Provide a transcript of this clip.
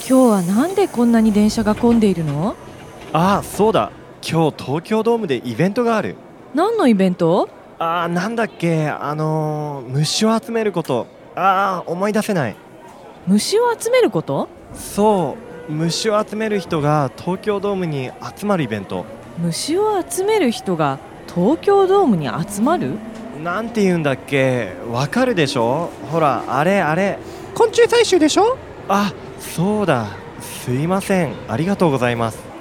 今日はなんでこんなに電車が混んでいるの？ ああ、そうだ。今日東京ドームでイベントがある。 何のイベント？ なんだっけ、虫を集めること。思い出せない。 虫を集めること？ そう、虫を集める人が東京ドームに集まるイベント。 虫を集める人が東京ドームに集まる？ なんて言うんだっけ、わかるでしょ？ほら、あれあれ。 昆虫採集でしょ。 あ、そうだ。すいません。ありがとうございます。